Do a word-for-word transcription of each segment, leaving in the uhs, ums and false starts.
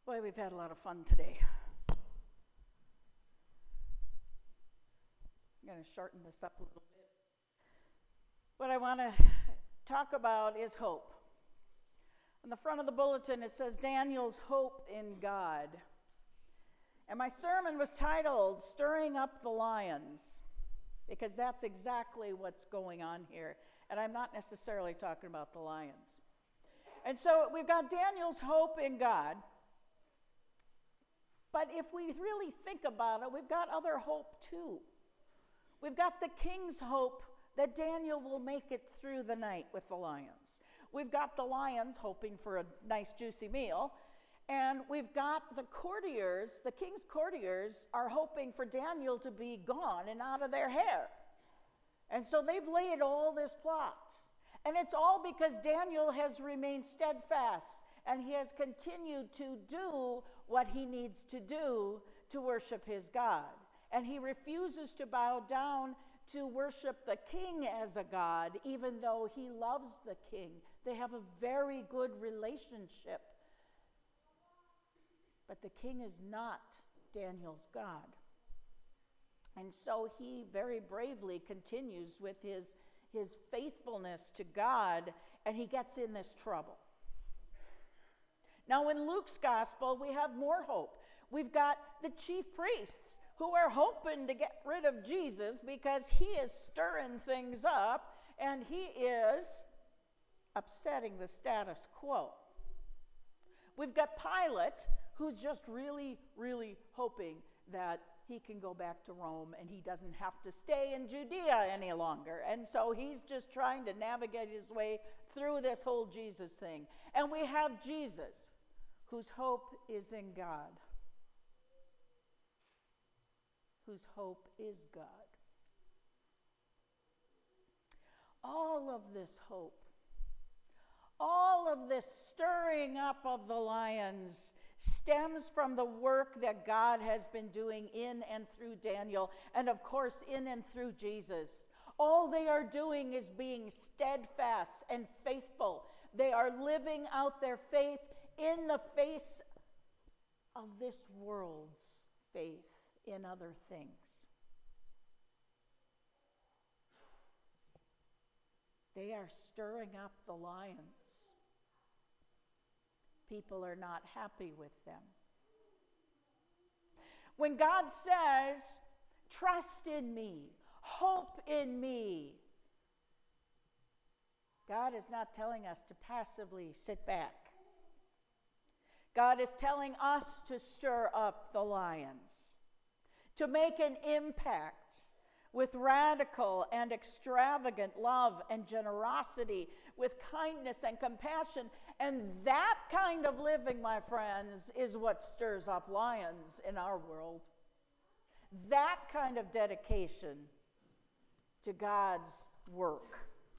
Boy, we've had a lot of fun today. I'm going to shorten this up a little bit. What I want to talk about is hope. On the front of the bulletin, it says Daniel's hope in God. And my sermon was titled Stirring Up the Lions, because that's exactly what's going on here. And I'm not necessarily talking about the lions. And so we've got Daniel's hope in God. But if we really think about it, we've got other hope too. We've got the king's hope that Daniel will make it through the night with the lions. We've got the lions hoping for a nice juicy meal. And we've got the courtiers, the king's courtiers are hoping for Daniel to be gone and out of their hair. And so they've laid all this plot. And it's all because Daniel has remained steadfast and he has continued to do what he needs to do to worship his God. And he refuses to bow down to worship the king as a god, even though he loves the king. They have a very good relationship. But the king is not Daniel's God. And so he very bravely continues with his, his faithfulness to God, and he gets in this trouble. Now, in Luke's gospel, we have more hope. We've got the chief priests who are hoping to get rid of Jesus because he is stirring things up and he is upsetting the status quo. We've got Pilate, who's just really, really hoping that he can go back to Rome and he doesn't have to stay in Judea any longer. And so he's just trying to navigate his way through this whole Jesus thing. And we have Jesus, whose hope is in God. Whose hope is God. All of this hope, all of this stirring up of the lions stems from the work that God has been doing in and through Daniel, and of course in and through Jesus. All they are doing is being steadfast and faithful. They are living out their faith in the face of this world's faith in other things. They are stirring up the lions. People are not happy with them. When God says, trust in me, hope in me, God is not telling us to passively sit back. God is telling us to stir up the lions, to make an impact with radical and extravagant love and generosity, with kindness and compassion. And that kind of living, my friends, is what stirs up lions in our world. That kind of dedication to God's work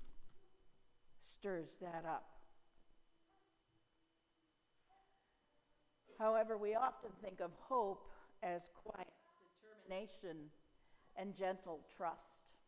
stirs that up. However, we often think of hope as quiet determination and gentle trust.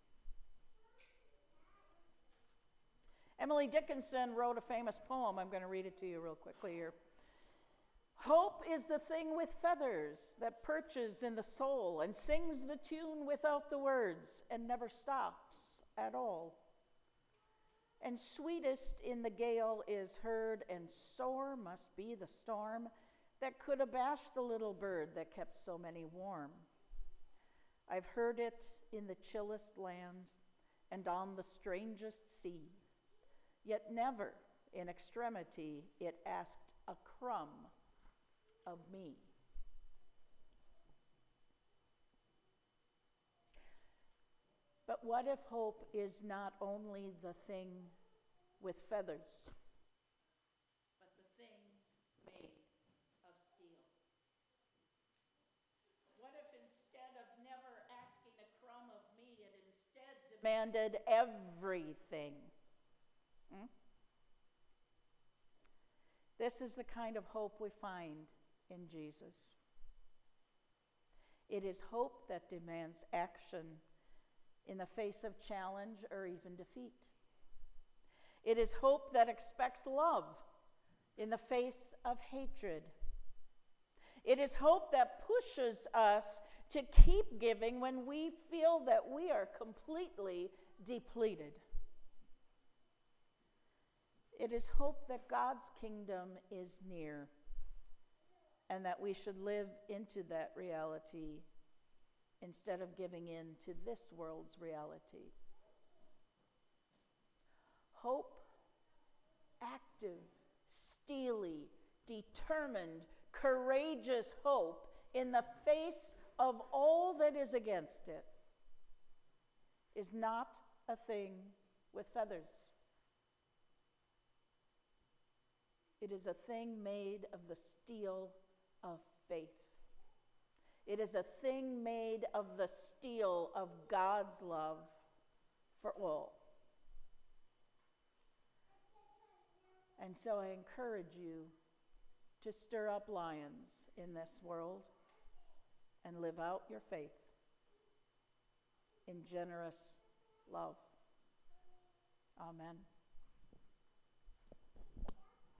Emily Dickinson wrote a famous poem. I'm going to read it to you real quickly here. Hope is the thing with feathers that perches in the soul and sings the tune without the words and never stops at all. And sweetest in the gale is heard, and sore must be the storm that could abash the little bird that kept so many warm. I've heard it in the chillest land and on the strangest sea, yet never in extremity it asked a crumb of me. But what if hope is not only the thing with feathers, but the thing made of steel? What if instead of never asking a crumb of me, it instead demanded everything? Hmm? This is the kind of hope we find in Jesus. It is hope that demands action in the face of challenge or even defeat. It is hope that expects love in the face of hatred. It is hope that pushes us to keep giving when we feel that we are completely depleted. It is hope that God's kingdom is near and that we should live into that reality instead of giving in to this world's reality. Hope, active, steely, determined, courageous hope in the face of all that is against it, is not a thing with feathers. It is a thing made of the steel of faith. It is a thing made of the steel of God's love for all. And so I encourage you to stir up lions in this world and live out your faith in generous love. Amen.